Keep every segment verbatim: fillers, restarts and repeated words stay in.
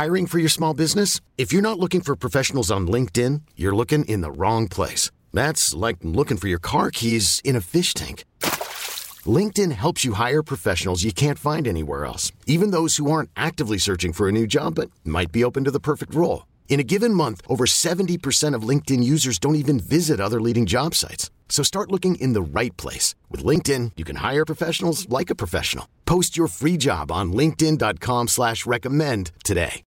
Hiring for your small business? If you're not looking for professionals on LinkedIn, you're looking in the wrong place. That's like looking for your car keys in a fish tank. LinkedIn helps you hire professionals you can't find anywhere else, even those who aren't actively searching for a new job but might be open to the perfect role. In a given month, over seventy percent of LinkedIn users don't even visit other leading job sites. So start looking in the right place. With LinkedIn, you can hire professionals like a professional. Post your free job on linkedin.com slash recommend today.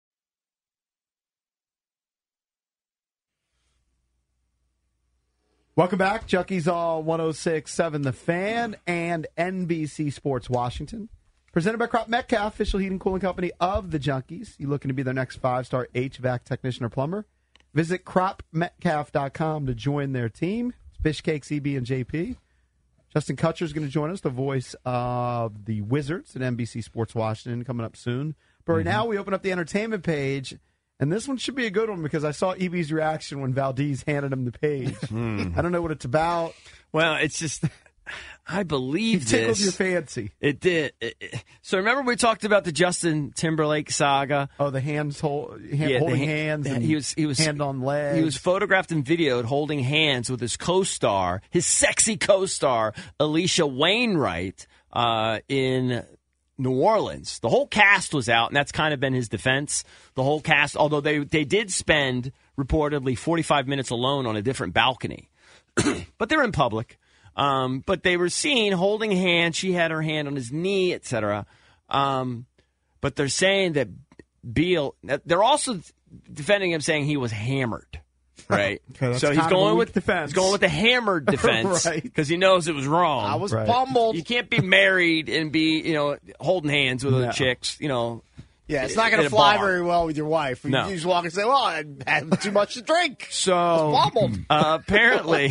Welcome back. Junkies All one oh six point seven The Fan and N B C Sports Washington. Presented by Crop Metcalf, official heating and cooling company of the Junkies. You looking to be their next five-star H V A C technician or plumber? Visit crop metcalf dot com to join their team. It's Bishcake, C B, and J P. Justin Kutcher is going to join us, the voice of the Wizards at N B C Sports Washington, coming up soon. But right mm-hmm. now we open up the entertainment page, and this one should be a good one because I saw E B's reaction when Valdez handed him the page. mm. I don't know what it's about. Well, it's just... I believe it tickled this. your fancy. It did. It, it, so remember we talked about the Justin Timberlake saga? Oh, the hands hold, hand, yeah, holding the, hands. And he was he was hand on legs. He was photographed and videoed holding hands with his co-star, his sexy co-star Alicia Wainwright, uh, in New Orleans. The whole cast was out, and that's kind of been his defense. The whole cast, although they they did spend reportedly forty-five minutes alone on a different balcony, but they're in public. Um, but they were seen holding hands. She had her hand on his knee, et cetera. Um, but they're saying that Beal, they're also defending him, saying he was hammered, right? Okay, so he's going with defense. He's going with the hammered defense because right. he knows it was wrong. I was right. pummeled. You can't be married and be, you know, holding hands with No. other chicks, you know. Yeah, it's not going in to a fly bar. very well with your wife. You No. just walk and say, well, I had too much to drink. So I was pummeled. uh, apparently,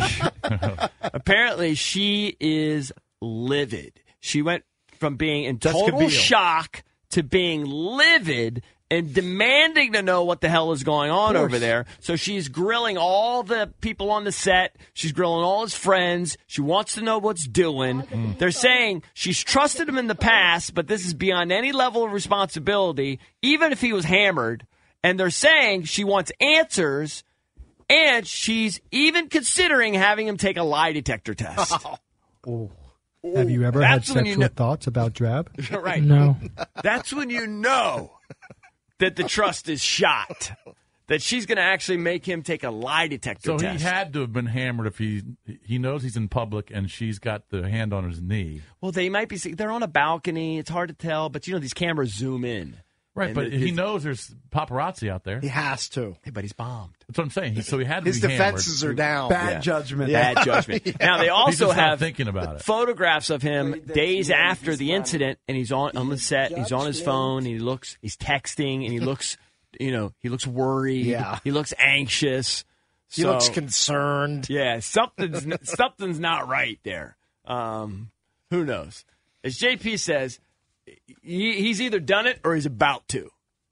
apparently she is livid. She went from being in Jessica total Biel. shock to being livid and demanding to know what the hell is going on over there. So she's grilling all the people on the set. She's grilling all his friends. She wants to know what's doing. Mm. They're saying she's trusted him in the past, but this is beyond any level of responsibility, even if he was hammered. And they're saying she wants answers, and she's even considering having him take a lie detector test. Oh. Have you ever That's had when you sexual know- thoughts about Drab? Right. No. That's when you know that the trust is shot. That she's going to actually make him take a lie detector So test. he had to have been hammered if he he knows he's in public and she's got the hand on his knee. Well, they might be. They're on a balcony. It's hard to tell, but you know these cameras zoom in. Right, And but it- he it's- knows there's paparazzi out there. He has to. Hey, but he's bombed. That's what I'm saying. He, so he had to His be defenses hammered. are down. Bad Yeah. judgment. Bad judgment. Now they also He's just not have thinking about it. photographs of him days after the incident, and he's on on the set. He's on his phone. And he looks. He's texting, and he looks. You know, he looks worried. Yeah. He looks anxious. He So- looks concerned. Yeah, something's something's not right there. Um, who knows? As J P says, he, he's either done it or he's about to.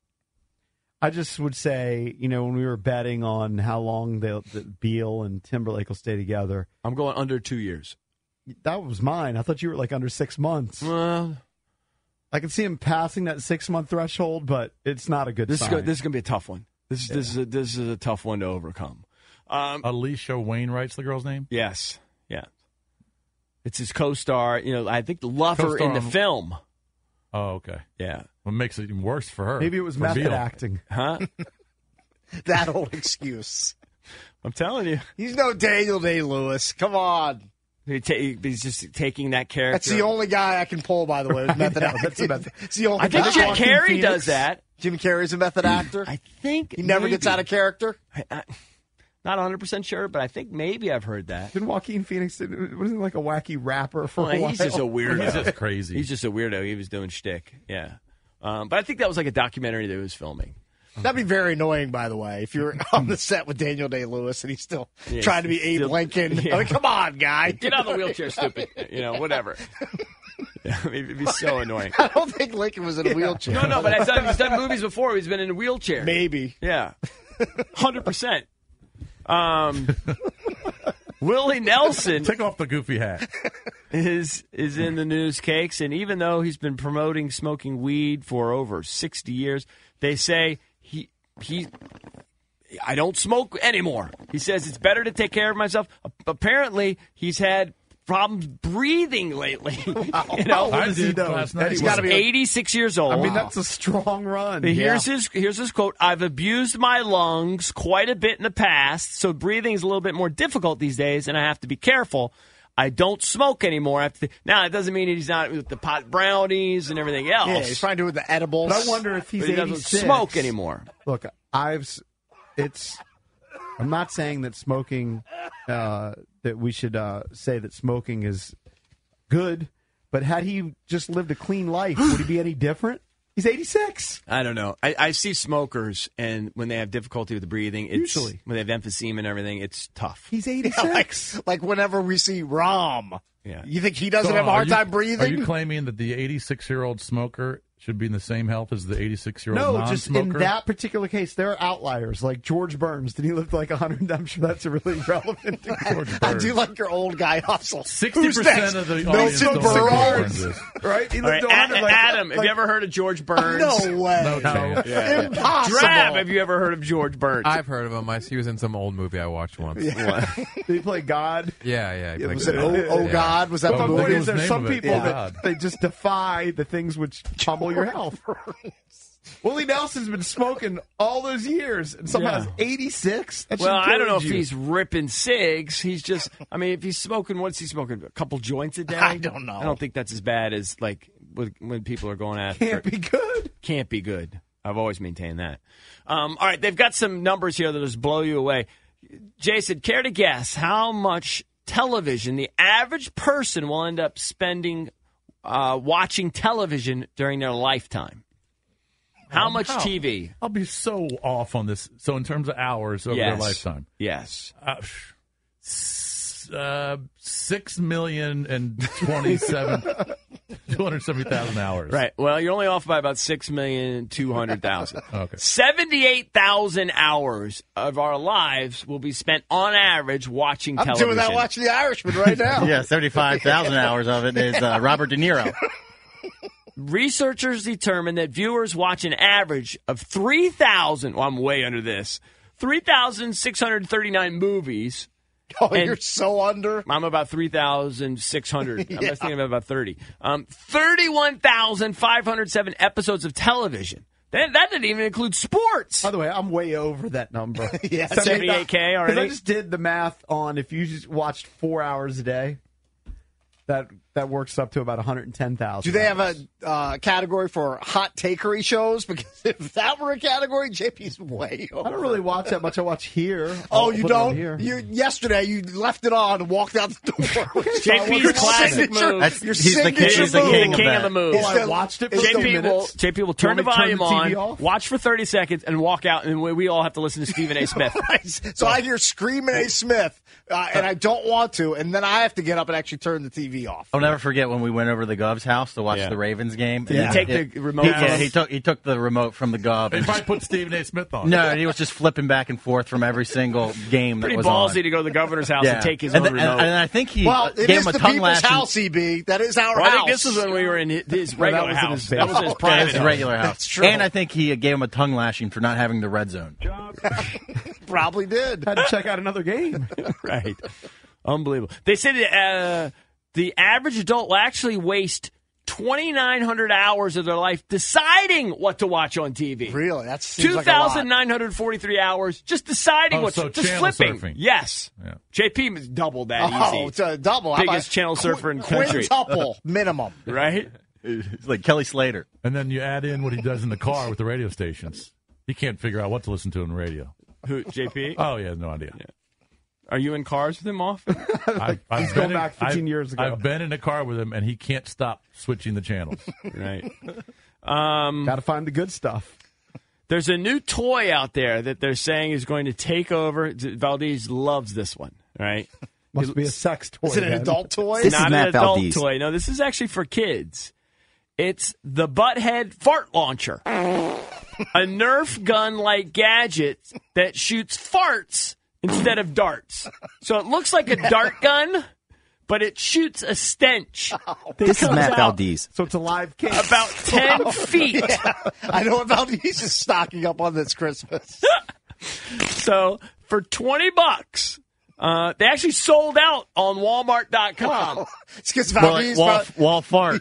I just would say, you know, when we were betting on how long they'll, that Beal and Timberlake will stay together, I'm going under two years. that was mine. I thought you were like under six months. Well, I can see him passing that six month threshold, but it's not a good this is sign. go, this is going to be a tough one. This is this is a, this is a tough one to overcome. Um, Alicia Wainwright's the girl's name? yes, yeah, it's his co-star. You know, I think love her Co-star in the on- film. Oh, okay. Yeah, What makes it even worse for her? Maybe it was for method Beal. acting. huh? That old excuse. I'm telling you, He's no Daniel Day-Lewis. Come on. he ta- he's just taking that character. That's the only guy I can pull, by the way, with method know, acting. that's a method- It's the only I think guy. Jim Joaquin Carrey Phoenix? does that. Jim Carrey's a method actor. I think He never gets maybe. out of character. I, I, not one hundred percent sure, but I think maybe I've heard that. Didn't Joaquin Phoenix, wasn't he like a wacky rapper for Well, a while? he's just a weirdo. He's just crazy. He's just a weirdo. He was doing shtick. Yeah. Um, but I think that was like a documentary that he was filming. That'd be very annoying, by the way, if you're on the set with Daniel Day-Lewis and he's still Yeah, trying to be Abe still- Lincoln. yeah. I mean, come on, guy. Get out of the wheelchair, stupid. You know, whatever. Yeah, I mean, it'd be so annoying. I don't think Lincoln was in a wheelchair. No, no, but he's done, he's done movies before. He's been in a wheelchair. Maybe. Yeah. one hundred percent. Um, Willie Nelson Take off the goofy hat. is is in the news, Cakes, and even though he's been promoting smoking weed for over sixty years, they say he, I don't smoke anymore. He says it's better to take care of myself. Apparently, he's had problems breathing lately. You know, How old is he, though? last night. he's He's gotta be like- eighty-six years old. I mean, that's a strong run. Here's his here's his quote. I've abused my lungs quite a bit in the past, so breathing is a little bit more difficult these days, and I have to be careful. I don't smoke anymore. I have to, now, it doesn't mean he's not with the pot brownies and everything else. Yeah, he's trying to do with the edibles. But I wonder if he's but he doesn't eighty-six. smoke anymore. Look, I've. s- It's. I'm not saying that smoking. Uh, that we should uh, say that smoking is good, but had he just lived a clean life, would he be any different? He's eighty-six. I don't know. I, I see smokers, and when they have difficulty with the breathing, it's, Usually. when they have emphysema and everything, it's tough. He's Yeah, eighty-six. like, like whenever we see Rom, Yeah. you think he doesn't So have a are hard you- time breathing? Are you claiming that the eighty-six-year-old smoker should be in the same health as the eighty-six-year-old No, non-smoker? just in that particular case, there are outliers like George Burns. Did he live to like one hundred? I'm sure that's a really relevant. George I Burns. do like your old guy hustle. Sixty Who's percent next? of the Milton audience don't know who Burns. Burns is. Right? He All lived right, to A- one hundred. Like, Adam, have like, you ever heard of George Burns? No way. No chance. Impossible. Drab, have you ever heard of George Burns? I've heard of him. I, he was in some old movie I watched once. Yeah, Did he play God? yeah. he played Was it good. Oh, oh Yeah. God? Was that But the my Well, point look is, at there's his some name of it. people Yeah. that they just defy the things which trouble your health. Willie Nelson's been smoking all those years, and somehow Yeah. is eighty-six. That Well, should I don't know if encourage you. he's ripping cigs. He's just, I mean, if he's smoking, what's he smoking? A couple joints a day? I don't know. I don't think that's as bad as, like, when, when people are going after Can't be good. Can't be good. I've always maintained that. Um, all right, they've got some numbers here that'll just blow you away. Jason, care to guess how much television the average person will end up spending uh, watching television during their lifetime? How much how? T V? I'll be so off on this. So in terms of hours over their Yes. lifetime, Yes. uh, s- uh, six million and twenty-seven, two hundred seventy thousand hours. Right. Well, you're only off by about six million two hundred thousand. Okay. Seventy-eight thousand hours of our lives will be spent on average watching I'm television. doing that watching The Irishman right now. Yeah, seventy-five thousand hours of it is uh, Robert De Niro. Researchers determined that viewers watch an average of three thousand. Well, I'm way under this. Three thousand six hundred thirty-nine movies. Oh, And- you're so under. I'm about three thousand six hundred. I'm just thinking about thirty. Um, thirty-one thousand five hundred seven episodes of television. That, that didn't even include sports. By the way, I'm way over that number. Yeah, seventy-eight K already? Because I just did the math on if you just watched four hours a day, that that works up to about one hundred ten thousand. Do they have a uh, category for hot takery shows? Because if that were a category, J P's way over. I don't really watch that much. I watch here. Oh, I'll you put it on don't? Here. You yesterday you left it on and walked out the door. J P's Your classic signature- move. That's- your he's the king- signature he's the move. king The king of of the that. move. Oh, I the- watched it for it's two J P will minutes. J P will You turn the want me to volume turn the T V on, off? watch for thirty seconds, and walk out, and we, we all have to listen to Stephen A. Smith. Right. So I hear Screaming A. Smith, uh, and I don't want to, and then I have to get up and actually turn the T V off. I'll never forget when we went over to the Gov's house to watch Yeah. the Ravens game. Did he take It- the remote He, from yeah, us? he took he took the remote from the Gov. They and probably put Stephen A. Smith on. no, and he was just flipping back and forth from every single game Pretty that was ballsy on. to go to the governor's house Yeah. and take his and, own th- and- remote. and I think he Well, uh, it gave is him a the tongue people's lashing. house, E B. That is our well, I house. think this was when we were in his, his Well, that regular was in house. his That was his basement. Yeah, private his house. regular house. That's true. And I think he uh, gave him a tongue lashing for not having the red zone. Probably did. Had to check out another game. Right. Unbelievable. They said uh, the average adult will actually waste twenty-nine hundred hours of their life deciding what to watch on T V. Really? That seems Two like a lot. thousand nine hundred forty-three hours just deciding Oh, what so to just channel flipping. surfing. Yes. Yeah. J P has doubled that Oh, easy. it's a double. How Biggest about channel surfer in the country. Quintuple minimum. Right? It's like Kelly Slater. And then you add in what he does in the car with the radio stations. He can't figure out what to listen to on the radio. Who, J P? Oh, yeah, no idea. Are you in cars with him often? I've, I've He's been going in- back fifteen I've- years ago. I've been in a car with him, and he can't stop switching the channels. Right. Um, Got to find the good stuff. There's a new toy out there that they're saying is going to take over. Valdez loves this one, right? Must be a sex toy. Is it an then. adult toy? This Not is an Matt adult Valdez. toy. No, this is actually for kids. It's the Butthead Fart Launcher, a Nerf gun-like gadget that shoots farts instead of darts. So it looks like a dart gun, but it shoots a stench. This is comes Matt out Valdez. So it's a live cake. About ten feet. Yeah, I know about he's just stocking up on this Christmas. So for twenty bucks, uh, they actually sold out on Walmart dot com. It's because Well, Valdez wall, brought- wall fart.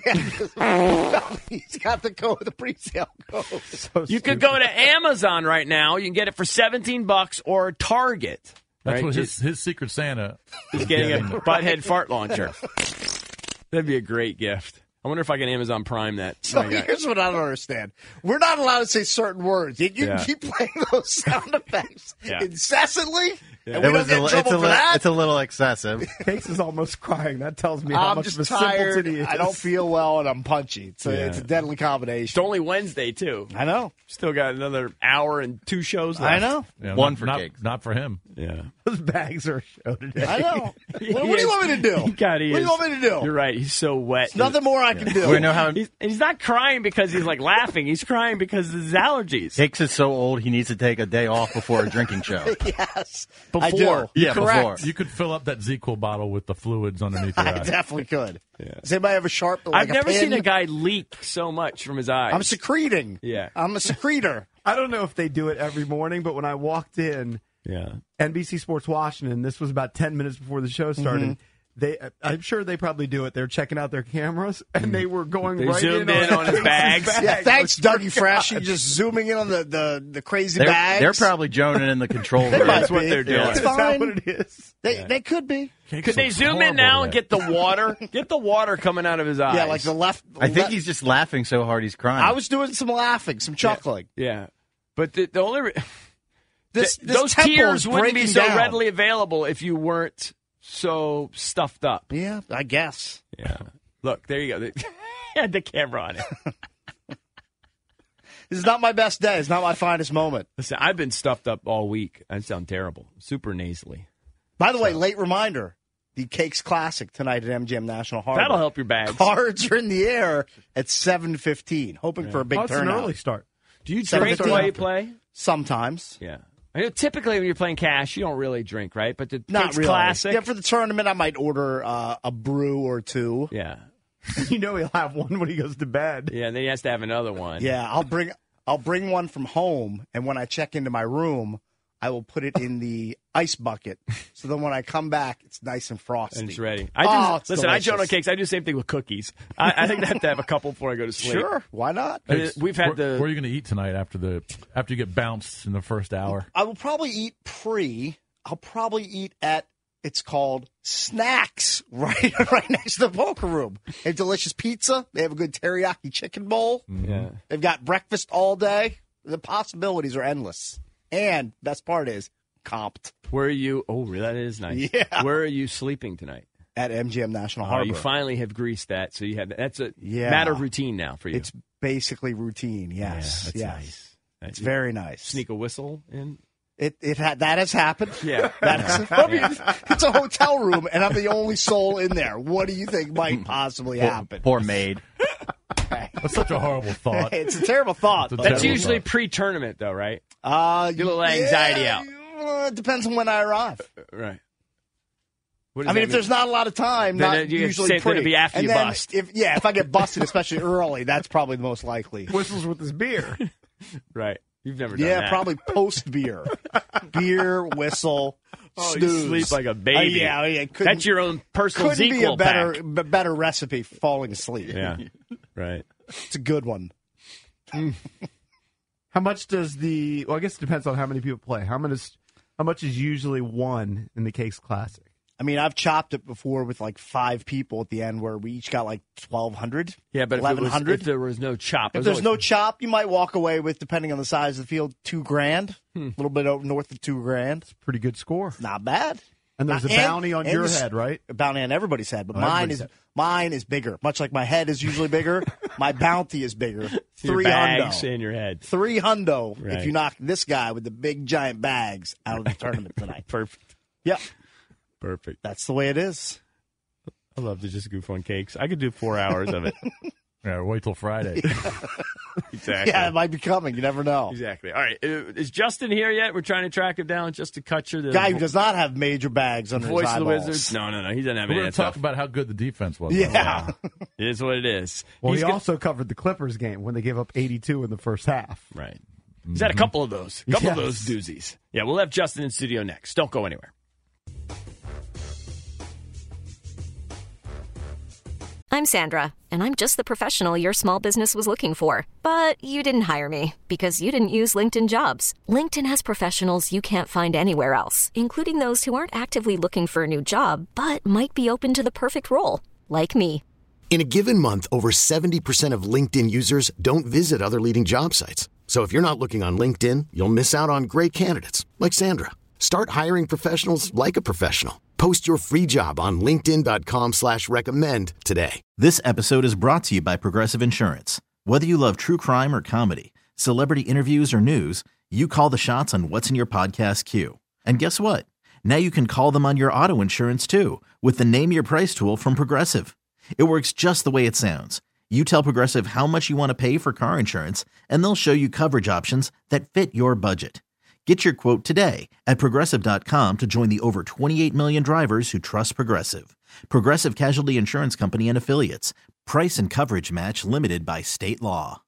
he's got the code, the pre-sale code. So You could stupid. go to Amazon right now. You can get it for seventeen bucks or Target. That's right? what his, his Secret Santa He's getting a butthead fart launcher. That'd be a great gift. I wonder if I can Amazon Prime that. So I got- here's what I don't understand. We're not allowed to say certain words. You, you Yeah. keep playing those sound effects Yeah. incessantly, Yeah. and we It was don't get in a, trouble it's, a for li- that. it's a little excessive. Cakes is almost crying. That tells me how I'm much just of a tired. simpleton he is. I don't feel well, and I'm punchy. So Yeah. it's a deadly It's combination. only Wednesday, too. I know. Still got another hour and two shows left. I know. Yeah, One not, for not, cakes. not for him. Yeah. Those bags are a show today. I know. He what, what do is- you want me to do? God, he what do is. you want me to do? You're right. He's so wet. Nothing more I can do. We know how He's, and he's not crying because he's like laughing. He's crying because of his allergies. Hicks is so old he needs to take a day off before a drinking show. Yes. I Before. do. Yeah, Correct. before. You could fill up that ZzzQuil bottle with the fluids underneath your I eye. definitely could. Does anybody have a sharp like I've never a pin? seen a guy leak so much from his eyes. I'm secreting. Yeah. I'm a secreter. I don't know if they do it every morning, but when I walked in, yeah. N B C Sports Washington, this was about ten minutes before the show started. Mm-hmm. They, I'm sure they probably do it. They're checking out their cameras, and they were going They right zoomed in, in on his Casey's bags. Yeah, thanks, It was Dougie Fresh. You just zooming in on the, the, the crazy They're, bags. they're probably joning in the control They room. might That's what be. they're doing. It's Is that fine. what it is? They, they could be. Could they zoom in now and get the water? Get the water coming out of his eyes. Yeah, like the left. I think le- he's just laughing so hard he's crying. I was doing some laughing, some chuckling. Yeah. But the, the only. Re- This, th- this those tempo tears is wouldn't be breaking so down. readily available if you weren't so stuffed up. Yeah, I guess. Yeah. Look, there you go. He had the camera on it. This is not my best day. It's not my finest moment. Listen, I've been stuffed up all week. I sound terrible. Super nasally. By the way, late reminder: the Cakes Classic tonight at M G M National Harbor. That'll help your bags. Cards are in the air at seven fifteen. Hoping for a big Oh, it's an turnout. early start. Do you Seven drink fifteen. while you play? Sometimes. Yeah. I know typically when you're playing cash, you don't really drink, right? But the Not Cakes really. Classic. Yeah, for the tournament, I might order uh, a brew or two. yeah. You know he'll have one when he goes to bed. Yeah, and then he has to have another one. Yeah, I'll bring I'll bring one from home, and when I check into my room, I will put it in the ice bucket. So then when I come back, it's nice and frosty. And it's ready. I do, Oh, it's listen, I delicious. joke on cakes. I do the same thing with cookies. I, I think I have to have a couple before I go to sleep. Sure, why not? I mean, we've had where, the. Where are you going to eat tonight after the after you get bounced in the first hour? I will probably eat pre. I'll probably eat at it's called Snacks right right next to the poker room. They have delicious pizza. They have a good teriyaki chicken bowl. Yeah. They've got breakfast all day. The possibilities are endless. And best part is comped Where are you? Oh, that is nice. Yeah. Where are you sleeping tonight? at M G M National Oh, Harbor. you finally have greased that, so you had that's a Yeah. matter of routine now for you. It's basically routine. yeah, Yes, that's yes. nice. It's very nice. Sneak a whistle in. It it ha- that has happened. Yeah. That has, I mean, it's a hotel room, and I'm the only soul in there. What do you think might possibly happen? Poor maid. That's such a horrible thought. It's a terrible thought. It's a but- That's terrible usually thought. pre-tournament, though, right? Uh, Get a little anxiety yeah, out. uh, it depends on when I arrive. Right. What does I mean, that if there's not a lot of time, Then not it- you usually say pre. it'd be after and you then bust. If yeah, if I get busted, especially early, that's probably the most likely. Whistles with his beer. right? You've never done Yeah, that. probably post beer, beer, whistle, Oh, you snooze. sleep like a Uh, baby. yeah, yeah. Couldn't, That's your own personal couldn't be a ZzzQuil better pack. b- better recipe for falling asleep. Yeah. Right. It's a good one. How much does the? Well, I guess it depends on how many people play. How much? Is, how much is usually won in the Cakes Classic? I mean, I've chopped it before with like five people at the end, where we each got like twelve hundred. Yeah, but if, it eleven was, hundred. if there was no chop, it If was there's always- no chop, you might walk away with, depending on the size of the field, two grand. A little bit over, north of two grand. Pretty good score. Not bad. And there's a Not- bounty on and your the- head, right? A bounty on everybody's head, but On mine everybody's is head. mine is bigger. Much like my head is usually bigger, my bounty is bigger. your Three bags hundo. in your head. Three hundo. Right. If you knock this guy with the big giant bags out of the tournament tonight. Perfect. Yep, Perfect. that's the way it is. I love to just goof on cakes. I could do four hours of it. Yeah, wait till Friday. Exactly. Yeah, it might be coming. You never know. Exactly. All right. Is Justin here yet? We're trying to track him down. Justin Kutcher, the Guy who does not have major bags under voice his of the eyeballs. Wizards. No, no, no. He doesn't have We're any going of to that talk stuff. about how good the defense was. Yeah. It is what it is. Well, He's he got- also covered the Clippers game when they gave up eighty-two in the first half. Right. He's had a couple of those. A couple of Yes. those doozies. Yeah, we'll have Justin in studio next. Don't go anywhere. I'm Sandra, and I'm just the professional your small business was looking for. But you didn't hire me because you didn't use LinkedIn Jobs. LinkedIn has professionals you can't find anywhere else, including those who aren't actively looking for a new job, but might be open to the perfect role, like me. In a given month, over seventy percent of LinkedIn users don't visit other leading job sites. So if you're not looking on LinkedIn, you'll miss out on great candidates like Sandra. Start hiring professionals like a professional. Post your free job on linkedin.com slash recommend today. This episode is brought to you by Progressive Insurance. Whether you love true crime or comedy, celebrity interviews or news, you call the shots on what's in your podcast queue. And guess what? Now you can call them on your auto insurance too with the Name Your Price tool from Progressive. It works just the way it sounds. You tell Progressive how much you want to pay for car insurance, and they'll show you coverage options that fit your budget. Get your quote today at Progressive dot com to join the over twenty-eight million drivers who trust Progressive. Progressive Casualty Insurance Company and Affiliates. Price and coverage match limited by state law.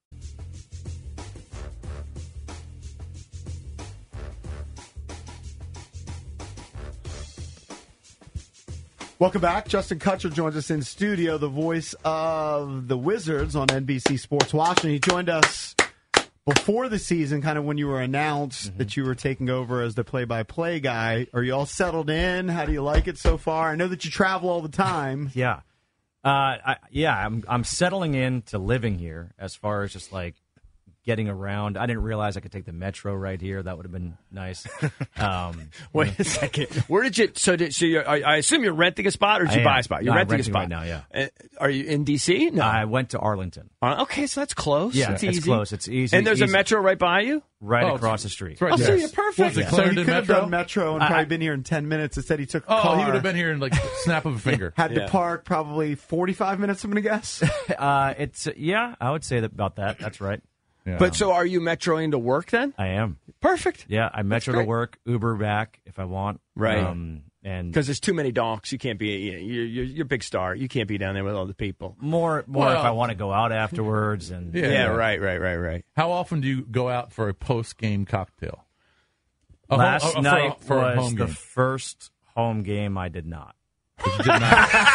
Welcome back. Justin Kutcher joins us in studio, the voice of the Wizards on N B C Sports Washington. He joined us before the season, kind of when you were announced mm-hmm. that you were taking over as the play-by-play guy. Are you all settled in? How do you like it so far? I know that you travel all the time. Yeah. Uh, I, yeah, I'm I'm settling into living here as far as just like getting around. I didn't realize I could take the metro right here. That would have been nice. Um, Wait a second. Where did you? So, did, so you're, I assume you're renting a spot, or did I you buy am. a spot? You're No, I'm renting, renting a spot right now. Yeah. Uh, are you in D C? No. I went to Arlington. Uh, okay, so that's close. Yeah, it's, it's easy. close. It's easy. And there's easy. a metro right by you. Right Oh, across the street. It's right Oh, there. so you're perfect. Was it Yeah. Clarendon He could have Metro? done Metro and I- probably I- been here in ten minutes. Instead, he took a Oh, car. he would have been here in like snap of a finger. Had Yeah. to park probably forty-five minutes, I'm going to guess. Uh, it's yeah, I would say that about that. That's right. Yeah. But so, are you metroing to work then? I am. Perfect. Yeah, I metro to great. work, Uber back if I want. Right. Um, and Because there's too many donks. You can't be. You're, you're, you're a big star. You can't be down there with all the people. more more Well- if I want to go out afterwards. And Yeah. Yeah. Right. Right. Right. Right. How often do you go out for a post-game cocktail? A home- last uh, for a- night for a was home the game. first home game I did not. You did not.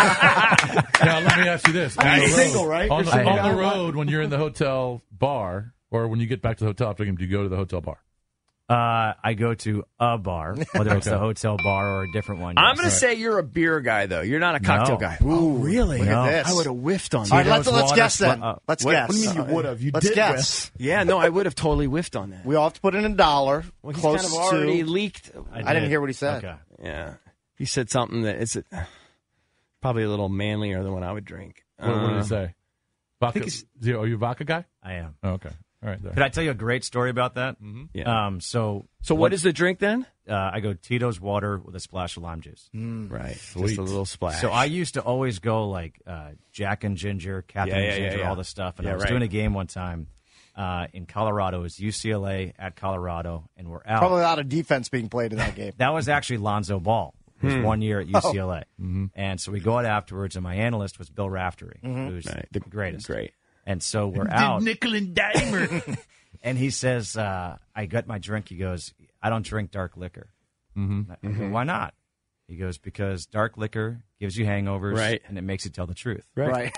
Now, let me ask you this. On You're the road- single, right? On, You're the, single on guy? the road, when you're in the hotel bar, or when you get back to the hotel after the game, do you go to the hotel bar? Uh, I go to a bar, whether it's Okay. a hotel bar or a different one. I'm yes. going to say you're a beer guy, though. You're not a cocktail No. guy. Oh, really? Look No. at this. I would have whiffed on All that. right, let's, Tito's let's water, guess then. uh, let's What, guess. what do you mean you would have? You Let's did guess. Yeah, no, I would have totally whiffed on that. We all have to put in a dollar. Well, he's close kind of already to. leaked. I didn't hear what he said. Okay. Yeah, he said something that it's a, probably a little manlier than what I would drink. What, what did Uh, he say? Vodka, think he's- are you a vodka guy? I am. Oh, okay. All right. There. Could I tell you a great story about that? Mm-hmm. Yeah. Um, so So what is the drink then? uh, I go Tito's water with a splash of lime juice. Right, Sweet. just a little splash. So I used to always go like uh, Jack and Ginger, Captain Yeah, yeah, and yeah, Ginger, yeah. all this stuff. And Yeah, I was right. doing a game one time uh, in Colorado. It was U C L A at Colorado, and we're out. Probably a lot of defense being played in that game. That was actually Lonzo Ball. His Hmm. one year at U C L A. Mm-hmm. And so we go out afterwards, and my analyst was Bill Raftery, who's Right. the greatest. Great. And so we're out, Nickel and dimer. and he says, uh, I got my drink. He goes, I don't drink dark liquor. Mm-hmm. I go, why not? He goes, because dark liquor gives you hangovers, Right. and it makes you tell the truth. Right.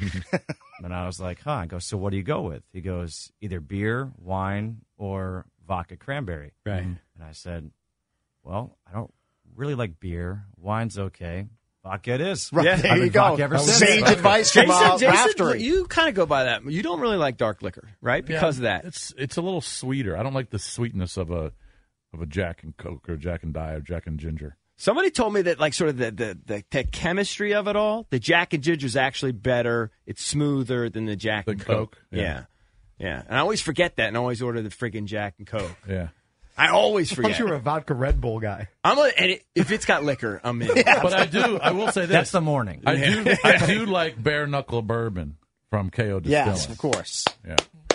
And I was like, huh. I go, so what do you go with? He goes, either beer, wine, or vodka cranberry. Right. And I said, well, I don't really like beer. Wine's okay. Vodka it is. Right. Yeah. There I've you been go. vodka ever since. Sage advice from Jason, uh, Jason, Raftery. you kind of go by that. You don't really like dark liquor, right? Because of that. It's it's a little sweeter. I don't like the sweetness of a of a Jack and Coke or Jack and Diet or Jack and Ginger. Somebody told me that, like, sort of the, the, the, the chemistry of it all, the Jack and Ginger is actually better. It's smoother than the Jack The and Coke. Coke, Yeah. yeah. yeah. And I always forget that and always order the friggin' Jack and Coke. Yeah. I always I forget. thought you were a vodka Red Bull guy. I'm a, and it, if it's got liquor, I'm in. But I do. I will say this. That's the morning. I do. I do like bare knuckle bourbon from K O Distilling. Yes, of course. Yeah.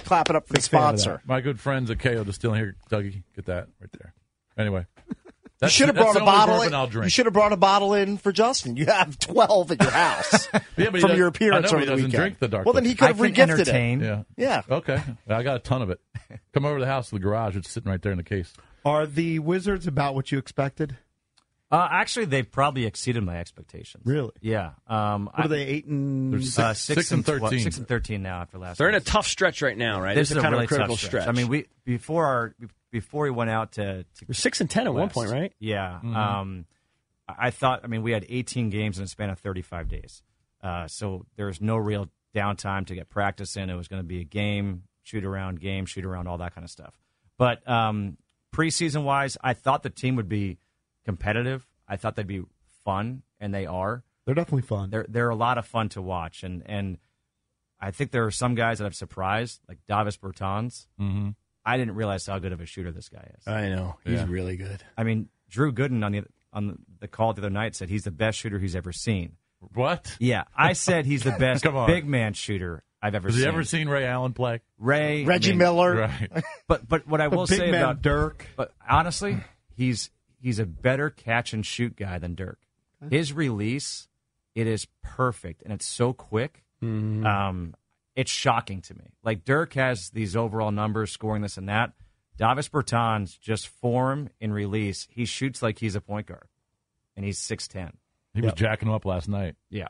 clap it up for the sponsor. My good friends at K O Distilling here, Dougie, get that right there. Anyway. You should have brought a bottle in. I'll drink. You should have brought a bottle in for Justin. You have twelve at your house yeah, but from your does, appearance I know, over he the doesn't weekend. drink the dark well, then he could have regifted entertain. it. Yeah. Yeah. Okay. I got a ton of it. Come over to the house, to the garage. It's sitting right there in the case. Are the Wizards about what you expected? Uh, actually, they've probably exceeded my expectations. Really? Yeah. Um, what are they, eight and... They're six, uh, six, six and thirteen. Six and thirteen now after last They're in a week. tough stretch right now, right? This It's is a kind really of a critical tough stretch. I mean, we before our before we went out to, to We're six and ten at one West, point, right? Yeah. Mm-hmm. Um, I thought. I mean, we had eighteen games in a span of thirty-five days, uh, so there was no real downtime to get practice in. It was going to be a game, shoot around, game, shoot around, all that kind of stuff. But um, preseason wise, I thought the team would be competitive. I thought they'd be fun, and they are. They're definitely fun. They're they're a lot of fun to watch, and and I think there are some guys that I've surprised, like Davis Bertans. Mm-hmm. I didn't realize how good of a shooter this guy is. I know. He's Yeah. really good. I mean, Drew Gooden on the on the call the other night said he's the best shooter he's ever seen. What? Yeah, I said he's the best Come on. big man shooter I've ever Has seen. he ever seen Ray Allen play? Ray, Reggie I mean, Miller. Right. But but what I will big say man about Dirk. but honestly, he's he's a better catch and shoot guy than Dirk. His release, it is perfect and it's so quick. Mm-hmm. Um, it's shocking to me. Like Dirk has these overall numbers, scoring this and that. Davis Bertans, just form and release, he shoots like he's a point guard, and he's six ten. He was jacking him up last night. Yeah.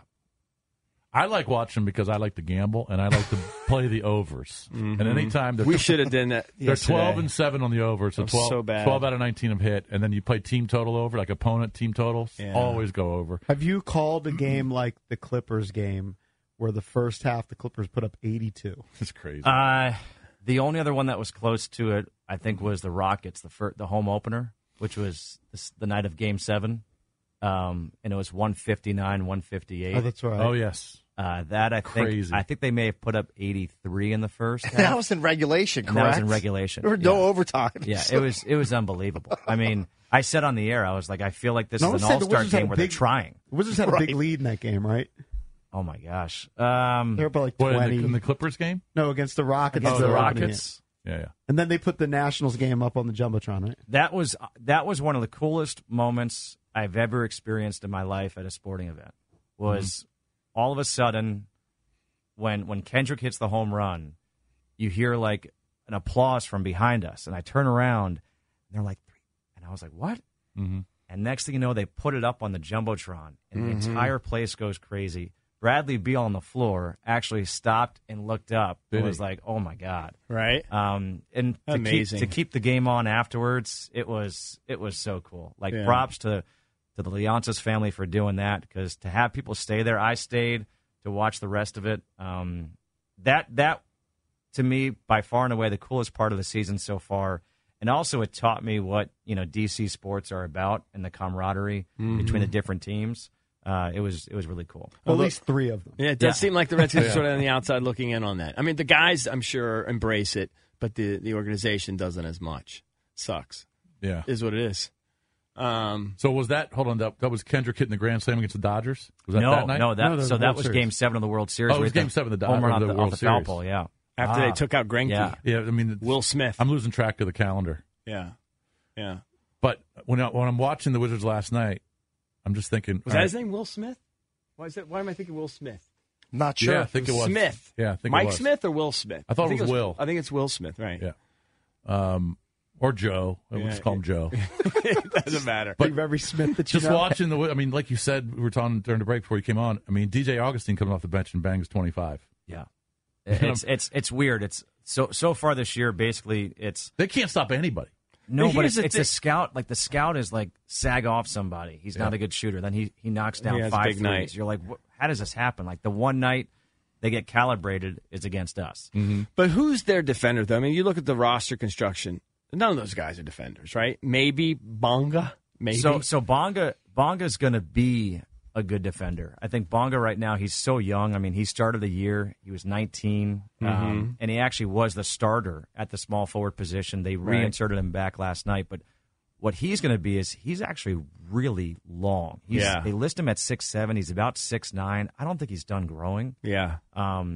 I like watching because I like to gamble and I like to play the overs. And anytime they're We should have done that. they're yesterday. twelve and seven on the over, so That was twelve, so bad. twelve out of nineteen have hit, and then you play team total over, like opponent team totals. Yeah. Always go over. Have you called a game like the Clippers game where the first half the Clippers put up eighty-two? It's crazy. Uh, the only other one that was close to it, I think, was the Rockets, the fir- the home opener, which was the, the night of Game Seven, um, and it was one fifty-nine, one fifty-eight. Oh, that's right. oh yes. Uh, that I think Crazy. I think they may have put up eighty-three in the first half. That was in regulation, And correct? that was in regulation. There were yeah. no overtime. Yeah, it was it was unbelievable. I mean, I said on the air, I was like, I feel like this No, is I an would say the all-star Wizards had game a where big- they're trying. The Wizards had a Right. big lead in that game, right? Oh my gosh. Um, They were up by like What, twenty. in, the, in the Clippers game? no, against the Rockets. against Oh, the They're opening Rockets. it. Yeah, yeah. And then they put the Nationals game up on the Jumbotron, right? That was that was one of the coolest moments I've ever experienced in my life at a sporting event. Was Mm-hmm. all of a sudden when when Kendrick hits the home run, you hear like an applause from behind us, and I turn around and they're like, and I was like, what? Mm-hmm. And next thing you know, they put it up on the Jumbotron, and the Mm-hmm. entire place goes crazy. Bradley Beal on the floor actually stopped and looked up and Did he? was like, "Oh my god!" Right? Um, and to Amazing. keep, to keep the game on afterwards, it was it was so cool. Like Yeah. props to to the Leonsis family for doing that, because to have people stay there, I stayed to watch the rest of it. Um, that that to me, by far and away, the coolest part of the season so far. And also, it taught me what you know D C sports are about and the camaraderie between the different teams. Uh, it was it was really cool. Well, at least three of them. Yeah, it does Yeah. seem like the Redskins are sort of on the outside looking in on that. I mean, the guys, I'm sure, embrace it, but the, the organization doesn't as much. Sucks. Yeah. Is what it is. Um, So was that, hold on, that, that was Kendrick hitting the grand slam against the Dodgers? Was that no, that night? no, that No, the so that World was Series. Game Seven of the World Series. Oh, it was where he Game hit seven of the home Dod- run of off the the, World off the foul Series. pole, yeah. after Ah. they took out Greinke. Yeah. Yeah, I mean, Will Smith. I'm losing track of the calendar. yeah. Yeah. But when, I, when I'm watching the Wizards last night, I'm just thinking. Was all that right, his name, Will Smith? Why is that? Why am I thinking Will Smith? Not sure. Yeah, I think it was. Smith. Yeah, I think it Mike was. Smith or Will Smith? I thought it think was Will. I think it's Will Smith, right? Yeah. Um, or Joe. We'll just Yeah. call him Joe. It doesn't matter. Think of every Smith that you Just know. watching the, I mean, like you said, we were talking during the break before you came on. I mean, D J Augustine comes off the bench and bangs twenty-five. Yeah, it's it's it's weird. It's so so far this year. Basically, it's They can't stop anybody. no, But but here's it's, the it's thi- a scout. Like the scout is like sag off somebody. He's not Yeah. a good shooter. Then he he knocks down He has a five big threes. night. You're like, what, how does this happen? Like the one night they get calibrated is against us. But who's their defender, though? I mean, you look at the roster construction. None of those guys are defenders, right? Maybe Bonga. Maybe. So so Bonga Bonga's going to be a good defender. I think Bonga right now, he's so young. I mean, he started the year, he was nineteen, um, and he actually was the starter at the small forward position. They Right. reinserted him back last night, but what he's going to be is he's actually really long. He's, Yeah. They list him at six seven. He's about six nine. I don't think he's done growing. yeah. Um,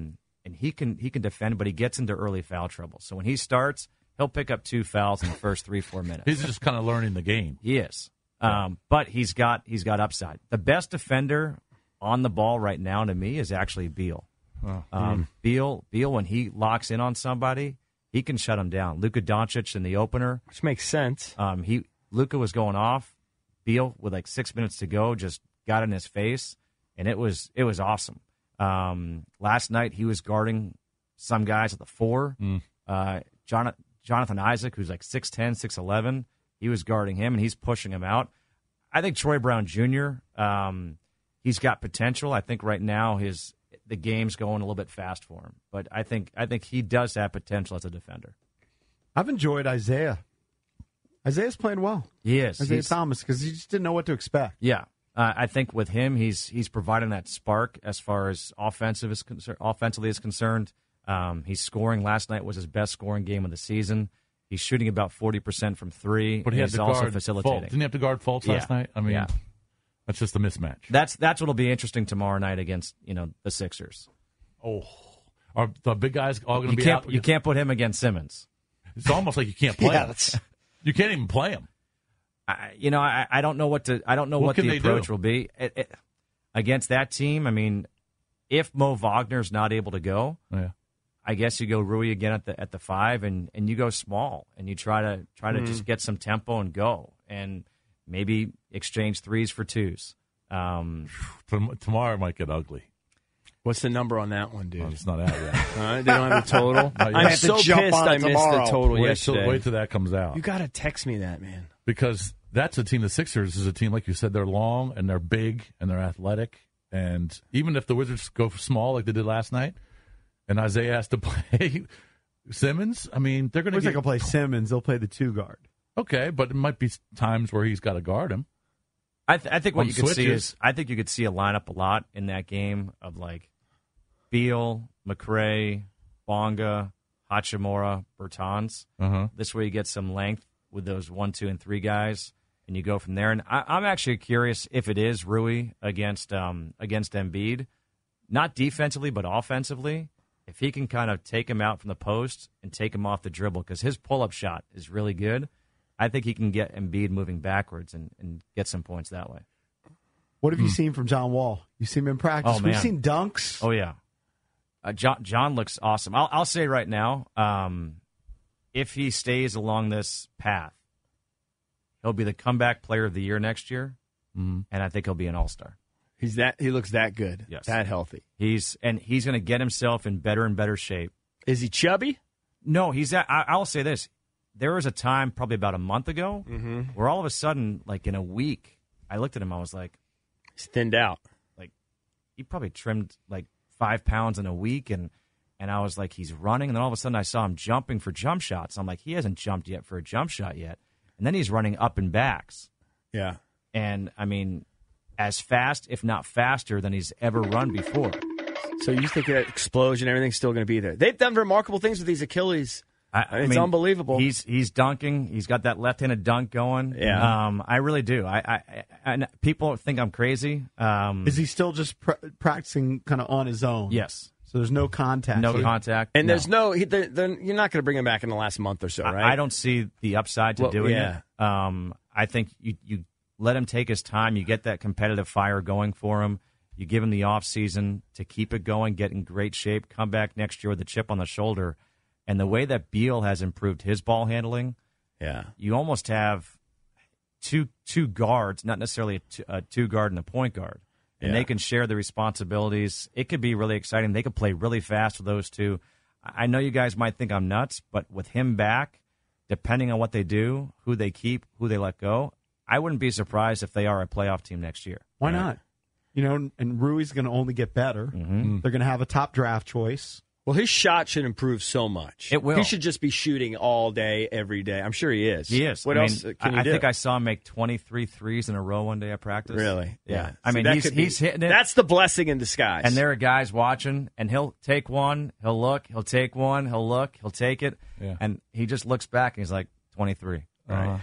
and he can he can defend, but he gets into early foul trouble. So when he starts, he'll pick up two fouls in the first three four minutes. He's just kind of learning the game. He is, um, but he's got he's got upside. The best defender on the ball right now to me is actually Beal. Oh. Um, Mm. Beal Beal when he locks in on somebody, he can shut him down. Luka Doncic in the opener, which makes sense. Um, he Luka was going off. Beal with like six minutes to go just got in his face, and it was it was awesome. Um, last night he was guarding some guys at the four. Mm. Uh, John, Jonathan Isaac, who's like six ten, six eleven, he was guarding him, and he's pushing him out. I think Troy Brown Junior, um, he's got potential. I think right now his the game's going a little bit fast for him, but I think I think he does have potential as a defender. I've enjoyed Isaiah. Isaiah's playing well. He is. Isaiah He's- Thomas, because he just didn't know what to expect. Yeah, uh, I think with him, he's he's providing that spark as far as offensive is concerned. Offensively is concerned, um, he's scoring. Last night was his best scoring game of the season. He's shooting about forty percent from three. But he and had he's to also guard facilitating. Fultz. Didn't he have to guard Fultz last Yeah. night? I mean, Yeah. that's just a mismatch. That's that's what'll be interesting tomorrow night against you know the Sixers. Oh, are the big guys all going to You be can't out? you can't put him against Simmons. It's almost like you can't play Yeah, him. that's- You can't even play him. I, you know, I, I don't know what to. I don't know What what, can the they approach do? will be it, it, against that team. I mean, if Mo Wagner's not able to go, Yeah. I guess you go Rui again at the at the five, and, and you go small, and you try to try to Mm. just get some tempo and go, and maybe exchange threes for twos. Um, Tom- Tomorrow it might get ugly. What's the number on that one, dude? Oh, it's not out yet. Uh, they don't have the total. Not yet. I'm so pissed I missed the total wait yesterday. Till, wait till that comes out. You got to text me that, man. Because that's a team. The Sixers is a team, like you said, they're long and they're big and they're athletic. And even if the Wizards go small like they did last night, and Isaiah has to play Simmons, I mean, they're going to Who's not going to play Simmons? They'll play the two guard. Okay, but it might be times where he's got to guard him. I, th- I think what On you could see switches. is I think you could see a lineup a lot in that game of like Beal, McRae, Bonga, Hachimura, Bertans. Uh-huh. This way you get some length with those one, two, and three guys, and you go from there. And I, I'm actually curious if it is Rui against um, against Embiid, not defensively but offensively. If he can kind of take him out from the post and take him off the dribble, because his pull-up shot is really good. I think he can get Embiid moving backwards and, and get some points that way. What have you seen from John Wall? You seen him in practice? Oh, We've man. seen dunks. Oh, yeah. Uh, John, John looks awesome. I'll, I'll say right now, um, if he stays along this path, he'll be the comeback player of the year next year, mm-hmm. and I think he'll be an all-star. He's that. He looks that good. Yes. That healthy. He's and he's going to get himself in better and better shape. Is he chubby? No, he's. At, I, I'll say this: there was a time, probably about a month ago, Mm-hmm. where all of a sudden, like in a week, I looked at him. I was like, he's thinned out. Like he probably trimmed like five pounds in a week, and and I was like, he's running, and then all of a sudden, I saw him jumping for jump shots. I'm like, he hasn't jumped yet for a jump shot yet, and then he's running up and backs. Yeah, and I mean, as fast, if not faster, than he's ever run before. So you think that explosion, everything's still going to be there? They've done remarkable things with these Achilles. I, I it's mean, unbelievable. He's he's dunking. He's got that left-handed dunk going. Yeah. um, I really do. I, I, I and people think I'm crazy. Um, Is he still just pr- practicing kind of on his own? Yes. So there's no contact. No here. contact. and no. there's no. He, they're, they're, you're not going to bring him back in the last month or so, I- right? I don't see the upside to Well, doing yeah. it. Um, I think you you let him take his time. You get that competitive fire going for him. You give him the off season to keep it going, get in great shape, come back next year with a chip on the shoulder. And the way that Beal has improved his ball handling, Yeah. you almost have two two guards, not necessarily a two, a two guard and a point guard, and Yeah. they can share the responsibilities. It could be really exciting. They could play really fast with those two. I I know you guys might think I'm nuts, but with him back, depending on what they do, who they keep, who they let go, I wouldn't be surprised if they are a playoff team next year. Why not? You know, and Rui's going to only get better. Mm-hmm. They're going to have a top draft choice. Well, his shot should improve so much. It will. He should just be shooting all day, every day. I'm sure he is. He is. What I else mean, can I, he I do? think I saw him make twenty-three threes in a row one day at practice. Really? Yeah. I See, mean, that he's, could be- he's hitting it. That's the blessing in disguise. And there are guys watching, and he'll take one, he'll look, he'll take one, he'll look, he'll take it, Yeah. and he just looks back and he's like, twenty-three. Right.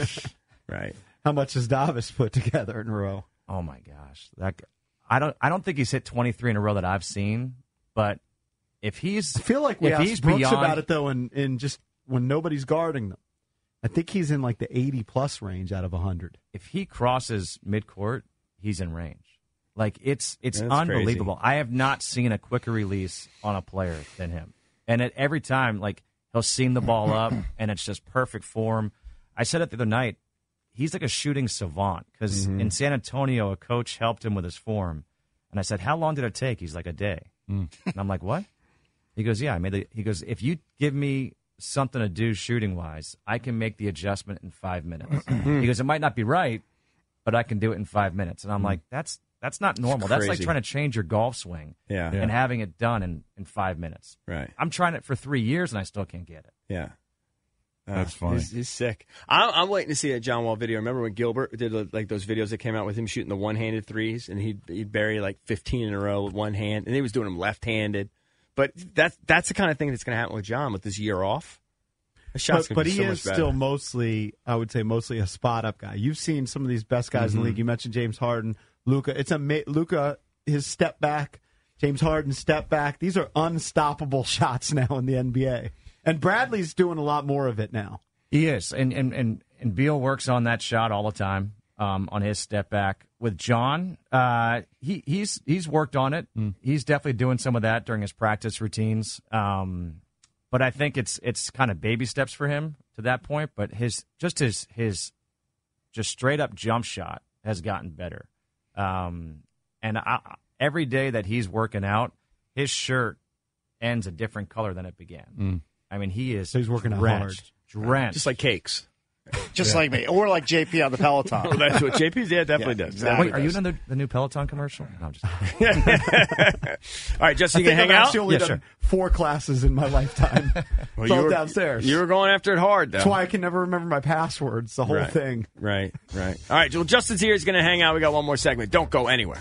Right. How much has Davis put together in a row? Oh my gosh, that g- I don't I don't think he's hit twenty-three in a row that I've seen, but if he's I feel like we if asked he's Brooks beyond, about it though, and in, in just when nobody's guarding them. I think he's in like the eighty plus range out of one hundred. If he crosses midcourt, he's in range. Like it's it's That's unbelievable. I have not seen a quicker release on a player than him. And at every time, like he'll seam the ball up, and it's just perfect form. I said it the other night. He's like a shooting savant because Mm-hmm. in San Antonio, a coach helped him with his form, and I said, "How long did it take?" He's like, "A day." Mm. And I'm like, "What?" He goes, "Yeah, I made the." He goes, "If you give me something to do shooting wise, I can make the adjustment in five minutes." He goes, "It might not be right, but I can do it in five minutes." And I'm like, "That's that's not normal. That's like crazy. trying to change your golf swing Yeah. and having it done in, in five minutes." Right. I'm trying it for three years and I still can't get it. Yeah. Uh, That's funny. He's, he's sick. I'm, I'm waiting to see a John Wall video. Remember when Gilbert did uh, like those videos that came out with him shooting the one-handed threes, and he'd, he'd bury like fifteen in a row with one hand, and he was doing them left-handed. But that's that's the kind of thing that's going to happen with John with this year off. The shot's But, gonna but be he so is much better. still mostly, I would say, mostly a spot up guy. You've seen some of these best guys Mm-hmm. in the league. You mentioned James Harden, Luka. It's a Luka. His step back, James Harden step back. These are unstoppable shots now in the N B A. And Bradley's doing a lot more of it now. He is, and and and, and Beal works on that shot all the time um, on his step back. With John, uh, he he's he's worked on it. Mm. He's definitely doing some of that during his practice routines. Um, but I think it's it's kind of baby steps for him to that point. But his just his his just straight up jump shot has gotten better. Um, and I, every day that he's working out, his shirt ends a different color than it began. Mm. I mean, he is So he's working out drenched, drenched. Just like cakes. Just like me. Or like J P on the Peloton. Well, that's what J P's yeah, definitely Yeah, does. exactly. Wait, are you in the, the new Peloton commercial? No, I'm just All right, Justin, you I can think hang I've out? actually only Yeah, done sure. four classes in my lifetime. Well, it's you all were- downstairs. You were going after it hard, though. That's why I can never remember my passwords, the whole Right. thing. Right, right. All right, well, Justin's here. He's going to hang out. We got one more segment. Don't go anywhere.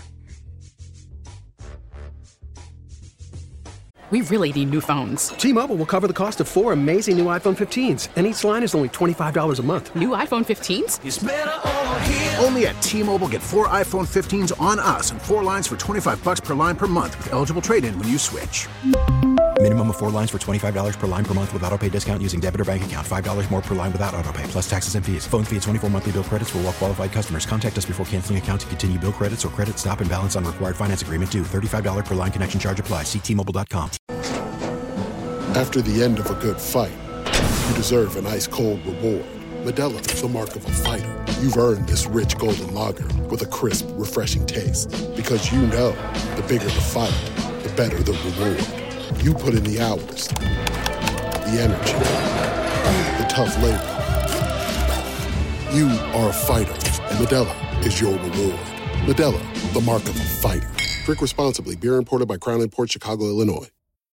We really need new phones. T-Mobile will cover the cost of four amazing new iPhone fifteens, and each line is only twenty-five dollars a month. New iPhone fifteens? It's better over here. Only at T-Mobile, get four iPhone fifteens on us and four lines for twenty-five bucks per line per month with eligible trade-in when you switch. Minimum of four lines for twenty-five dollars per line per month with autopay discount using debit or bank account. five dollars more per line without autopay, plus taxes and fees. Phone fee at twenty-four monthly bill credits for well-qualified customers. Contact us before canceling account to continue bill credits or credit stop and balance on required finance agreement due. thirty-five dollars per line connection charge applies. See T Mobile dot com. After the end of a good fight, you deserve an ice-cold reward. Modelo is the mark of a fighter. You've earned this rich golden lager with a crisp, refreshing taste. Because you know, the bigger the fight, the better the reward. You put in the hours, the energy, the tough labor. You are a fighter, and Modelo is your reward. Modelo, the mark of a fighter. Drink responsibly. Beer imported by Crown Imports, Chicago, Illinois.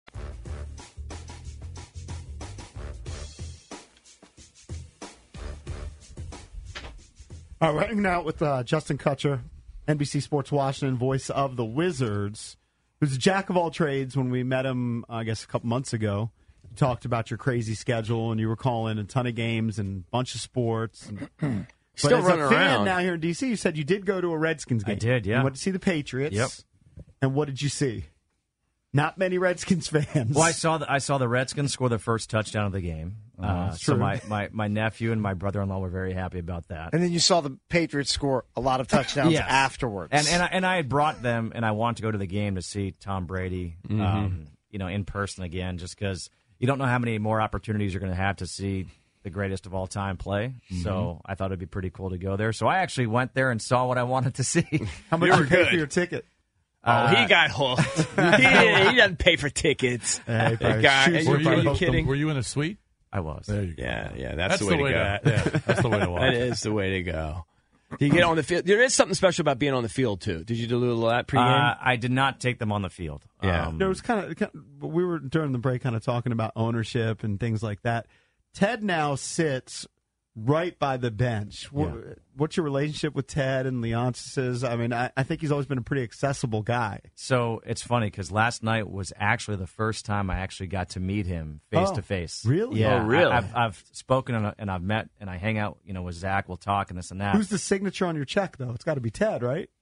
All right, we're hanging out with uh, Justin Kutcher, N B C Sports Washington, voice of the Wizards, who's a jack of all trades. When we met him, I guess, a couple months ago, you talked about your crazy schedule, and you were calling a ton of games and a bunch of sports. And, Still but as running a fan around. now here in D C, you said you did go to a Redskins game. I did, yeah. You went to see the Patriots. Yep. And what did you see? Not many Redskins fans. Well, I saw the, I saw the Redskins score the first touchdown of the game. Oh, Uh, that's so true. my, my, my nephew and my brother-in-law were very happy about that. And then you saw the Patriots score a lot of touchdowns Yes. afterwards. And and I, and I had brought them, and I wanted to go to the game to see Tom Brady, Mhm. um, you know, in person again, just because you don't know how many more opportunities you're going to have to see the greatest of all time play. Mm-hmm. So I thought it'd be pretty cool to go there. So I actually went there and saw what I wanted to see. How much You did were you pay good. for your ticket? Oh, he Uh, got hooked. he, he doesn't pay for tickets. Yeah, he That probably guy, shoots are Were you, you, are you in- kidding? Were you in a suite? I was. There you go. Yeah, yeah, that's, the way, to, go. yeah, that's the way to watch. That is the way to go. Do you get on the field? There is something special about being on the field too. Did you do a little of that pregame? Uh, I did not take them on the field. Yeah. Um, There was kind of we were during the break kind of talking about ownership and things like that. Ted now sits right by the bench. Wha- Yeah. What's your relationship with Ted and Leonsis? I mean, I, I think he's always been a pretty accessible guy. So it's funny because last night was actually the first time I actually got to meet him face Oh, to face. really? Yeah. Oh, really? I, I've, I've spoken and, I- and I've met and I hang out, you know, with Zach. We'll talk and this and that. Who's the signature on your check, though? It's got to be Ted, right?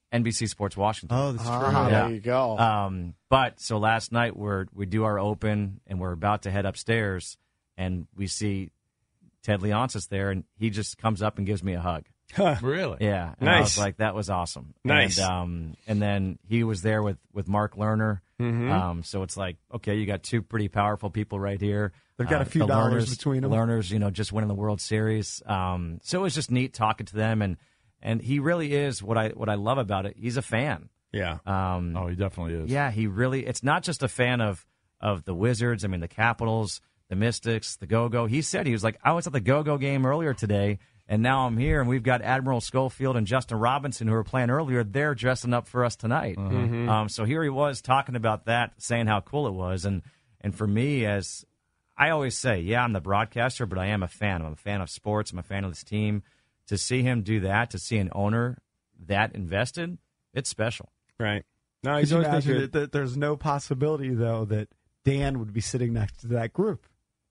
N B C Sports Washington. Oh, that's Ah, true. there you go. Um, but so last night we're we do our open and we're about to head upstairs and we see Ted Leonsis there and he just comes up and gives me a hug. Really? Yeah. And Nice. I was like, that was awesome. Nice. And, um, and then he was there with, with Mark Lerner. Mhm. Um, so it's like, okay, you got two pretty powerful people right here. They've got Uh, a few the dollars Lerners- between 'em. Lerners, you know, just winning the World Series. Um, so it was just neat talking to them. And, and he really is what I, what I love about it. He's a fan. Yeah. Um, Oh, he definitely is. yeah, he really. It's not just a fan of of the Wizards. I mean, the Capitals, the Mystics, the Go-Go. He said he was like, I was at the Go-Go game earlier today, and now I'm here, and we've got Admiral Schofield and Justin Robinson who were playing earlier. They're dressing up for us tonight. Mhm. Um, so here he was talking about that, saying how cool it was, and and for me, as I always say, yeah, I'm the broadcaster, but I am a fan. I'm a fan of sports. I'm a fan of this team. To see him do that, to see an owner that invested, it's special. Right. No, Could he's you always been imagine good. that, that there's no possibility, though, that Dan would be sitting next to that group?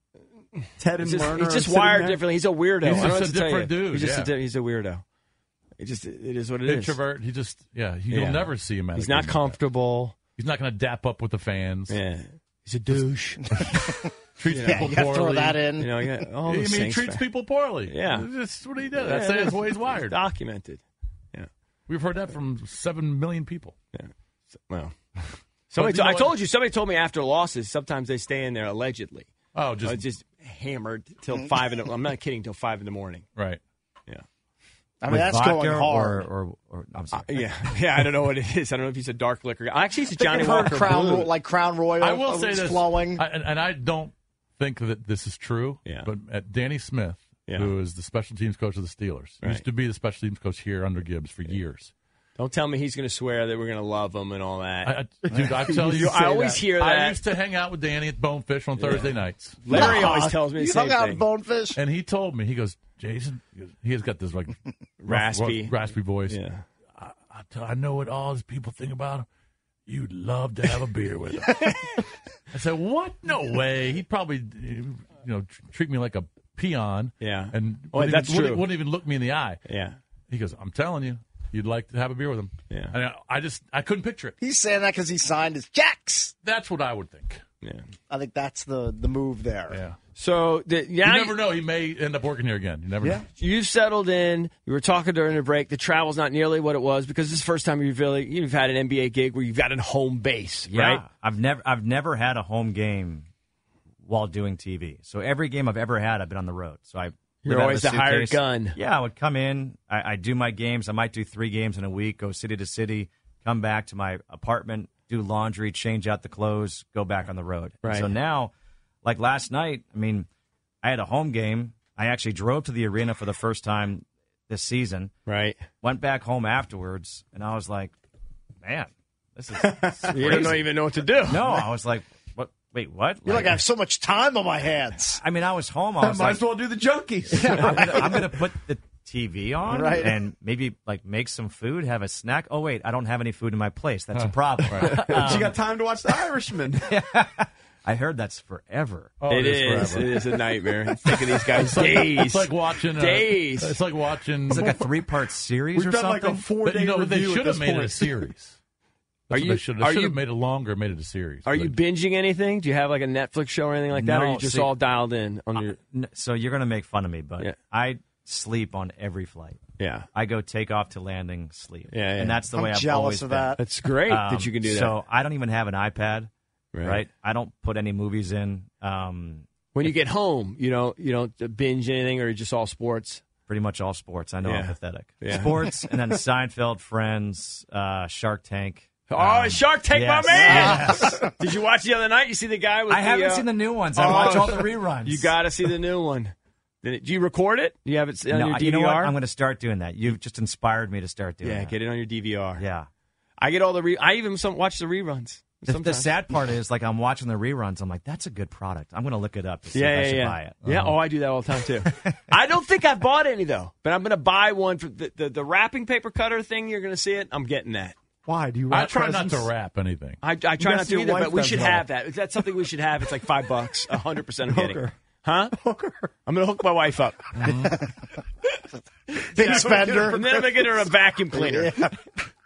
Ted and He's just, Lerner he's are just sitting wired there? differently. He's a weirdo. He's I don't know just what a to tell different you. dude, He's just yeah. a, di- he's a weirdo. It just it is what it is. Introvert. He just yeah. You'll Yeah. never see him. At a He's game not like that. comfortable. He's not going to dap up with the fans. Yeah. He's a douche. Treats Yeah, people you gotta poorly. throw that in. You know, yeah, all I the mean, he Saints treats fans. people poorly. Yeah. That's what he does. That's, Yeah, that's the way he's wired. Documented. Yeah. We've heard that from seven million people. Yeah. So, well, somebody. you know I what? told you. Somebody told me after losses, sometimes they stay in there allegedly. Oh, just Uh, just hammered till five in the. I'm not kidding. Till five in the morning. right. Yeah. I mean, With that's vodka going hard. Or, or, or I'm sorry. Uh, yeah. Yeah. I don't know what it is. I don't know if he's a dark liquor guy. Actually, he's a I think Johnny I've heard Walker Crown, Blue. Ro- like Crown Royal. I will uh, say was this, flowing. I, and, and I don't think that this is true. Yeah. But at Danny Smith, Yeah. who is the special teams coach of the Steelers, Right. used to be the special teams coach here under Gibbs for years. Don't tell me he's going to swear that we're going to love him and all that. I, I, dude, I tell you, I always hear that. I used to hang out with Danny at Bonefish on Thursday nights, Larry Nah, always tells me the you same hung out thing. at Bonefish. and he told me, he goes, Jason, he, goes, he has got this like rough- Raspy. rough- raspy voice. Yeah. I, I, tell, I know what all these people think about him. You'd love to have a beer with him. I said, what? No way. He'd probably, you know, tr- treat me like a peon. Yeah. And Oh, wouldn't, that's even, wouldn't, true. wouldn't even look me in the eye. Yeah. He goes, I'm telling you, you'd like to have a beer with him. Yeah. And I, I just, I couldn't picture it. He's saying that because he signed his checks. That's what I would think. Yeah. I think that's the, the move there. Yeah. So the, You yeah, never know. He may end up working here again. You never know. you've settled in. You were talking during the break. The travel's not nearly what it was because this is the first time you've really you've had an N B A gig where you've got a home base, Yeah, right? I've never I've never had a home game while doing T V. So every game I've ever had, I've been on the road. So I You're live out of always a the hired suitcase. gun. Yeah, I would come in. I, I do my games. I might do three games in a week. Go city to city. Come back to my apartment. Do laundry. Change out the clothes. Go back on the road. Right. So now, like last night, I mean, I had a home game. I actually drove to the arena for the first time this season. Right. Went back home afterwards, and I was like, man, this is, this is You don't crazy. even know what to do. No, I was like, what? Wait, what? You're like, I have so much time on my hands. I mean, I was home. I I was might like, as well do the junkies. I'm gonna, I'm gonna put the T V on Right. and maybe like make some food, have a snack. Oh wait, I don't have any food in my place. That's a problem. But you got time to watch The Irishman. I heard that's forever. Oh, it is. forever. It is a nightmare. Think of these guys. It's like, Days. it's like watching. Uh, Days. It's like watching. It's like a three part series We've or done like something. a four But, day you know, they review should at have this made point. it a series. Are That's what you- They should, they are should you- have made it longer, made it a series. Are But you binging anything? Do you have like a Netflix show or anything like that, or No, are you just see- all dialed in on your? N- so you're gonna make fun of me, but Yeah. I sleep on every flight. Yeah. I go take off to landing, sleep. Yeah, yeah. And that's the I'm way I've jealous always of been. that. That's great Um, that you can do that. So I don't even have an iPad, Right. right? I don't put any movies in. Um, When you get home, you don't you don't binge anything, or just all sports. pretty much all sports. I know I'm Yeah. pathetic. Yeah. Sports, and then Seinfeld, Friends, uh, Shark Tank. Oh, Um, Shark Tank, yes. my man! Yes. Did you watch the other night? You see the guy with I the, haven't uh, seen the new ones. I oh, watch all the reruns. You got to see the new one. Did it, do you record it? Do you have it on no, your D V R? you know what? I'm going to start doing that. You've just inspired me to start doing yeah, that. get it on your D V R. Yeah. I get all the. Re- I even some watch the reruns. The, the sometimes. sad part is, like, I'm watching the reruns. I'm like, that's a good product. I'm going to look it up to see Yeah, if I yeah, should yeah. buy it. Yeah. Oh, I do that all the time too. I don't think I've bought any though, but I'm going to buy one for the, the the wrapping paper cutter thing. You're going to see it. I'm getting that. Why do you? I wrap try presents? not to wrap anything. I, I try guys not see to your either, wife but we does should it all. have that. If that's something we should have, it's like five bucks. A hundred percent I'm getting. Hooker. Huh? I'm going to hook my wife up. Big spender. And then I'm going to get her a vacuum cleaner.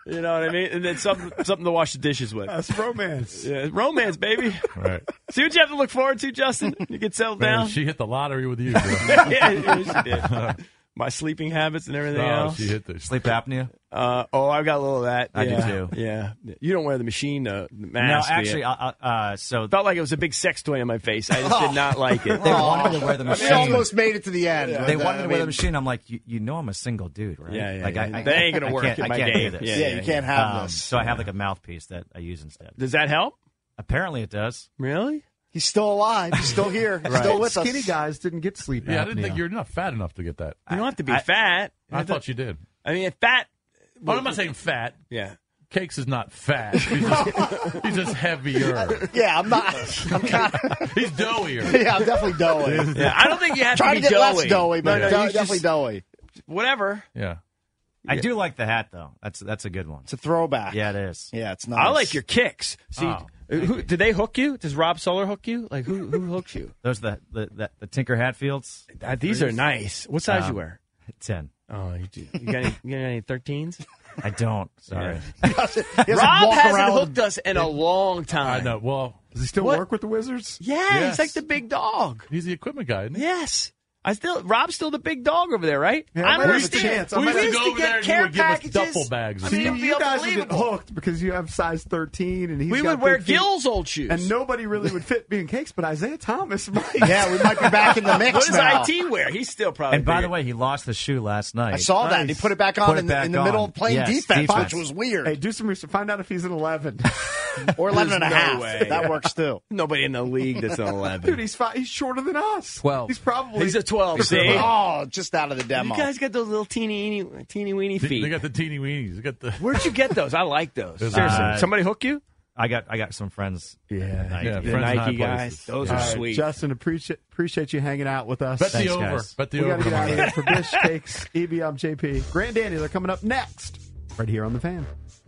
You know what I mean? And then something something to wash the dishes with. That's romance. Yeah, romance, baby. Right. See what you have to look forward to, Justin? You get settled Man, down. she hit the lottery with you, bro. yeah, yeah, she did. My sleeping habits and everything Oh, else. she hit the Sleep apnea? Uh, oh, I've got a little of that. I do yeah, too. Yeah. You don't wear the machine uh, No, mask. do you? actually, uh, uh, so Felt like it was a big sex toy on my face. I just did not like it. they wanted to wear the machine. We almost made it to the end. They but, wanted uh, to I wear the mean, machine. I'm like, you, you know, I'm a single dude, right? Yeah, yeah, like, yeah. I, I, That ain't gonna I work can't- in I my can't game. do this. Yeah, Yeah, yeah, you can't yeah. have Um, this. so I have like a mouthpiece that I use instead. Does that help? Apparently, it does. Really? He's still alive. He's still here. He's Right. still with us. Skinny guys didn't get sleep Yeah, I apnea. didn't think you're not fat enough to get that. You don't have to be I- fat. I thought you did. I mean, fat. But I'm not saying fat. Yeah. Cakes is not fat. He's just, he's just heavier. Yeah, I'm not. I'm kind of. He's doughier. Yeah, I'm definitely doughy. Yeah, I don't think you have Try to to be get doughy. less doughy, but No, no, do- you just- definitely doughy. Whatever. Yeah. I do like the hat, though. That's that's a good one. It's a throwback. Yeah, it is. Yeah, it's nice. I like your kicks. See, Oh, who, did they hook you? Does Rob Soler hook you? Like, who who hooks you? Those the the, the, the Tinker Hatfields. Uh, these are nice. What size you Um, wear? Ten. Oh, you, do. you got any, you got any thirteens? I don't. Sorry. He doesn't Rob walk hasn't around with- hooked us in a long time. I know. Well, Does he still What? work with the Wizards? Yeah, Yes. he's like the big dog. he's the equipment guy, isn't he? Yes. I still Rob's still the big dog over there, right? Yeah, I I might have a understand. chance. I We might used have- to over there get and you care would give us packages. duffel bags. I See, mean, it'd be you guys would get unbelievable. hooked because you have size thirteen, and he's We got would wear big feet, Gil's old shoes. and nobody really would fit being cakes. But Isaiah Thomas might. Yeah, we might be back in the mix What does now. I T wear? He's still probably And by bigger. the way, he lost the shoe last night. I saw that. And he put it back on Put it in the, back in the on. middle of playing Yes, defense, defense. which was weird. Hey, do some research. Find out if he's an eleven. or eleven and a There's no half. way. That works too. Nobody in the league that's an eleven. Dude, he's five, he's shorter than us. Twelve. He's probably He's a twelve. See, Oh, just out of the demo. you guys got those little teeny weeny, teeny weeny They, feet. they got the teeny weenies. They got the. Where'd you get those? I like those. Those Seriously, are- somebody hook you? I got I got some friends. Yeah, Nike. Yeah, the friends in high Nike guys. places. Those All are right, sweet. Justin, appreciate appreciate you hanging out with us. Bet Thanks, the over. guys. Bet the We over. got to get out of tomorrow. here for Bish Cakes, E B. I'm J P. Grand Dandy, they're coming up next, right here on The Fan.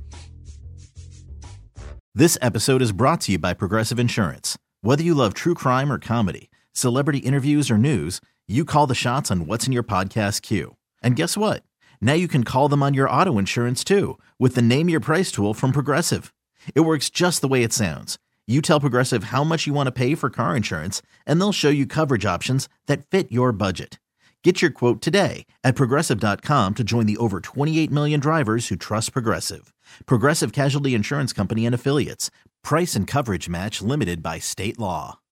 This episode is brought to you by Progressive Insurance. Whether you love true crime or comedy, celebrity interviews or news, you call the shots on what's in your podcast queue. And guess what? Now you can call them on your auto insurance too with the Name Your Price tool from Progressive. It works just the way it sounds. You tell Progressive how much you want to pay for car insurance, and they'll show you coverage options that fit your budget. Get your quote today at Progressive dot com to join the over twenty-eight million drivers who trust Progressive. Progressive Casualty Insurance Company and Affiliates. Price and coverage match limited by state law.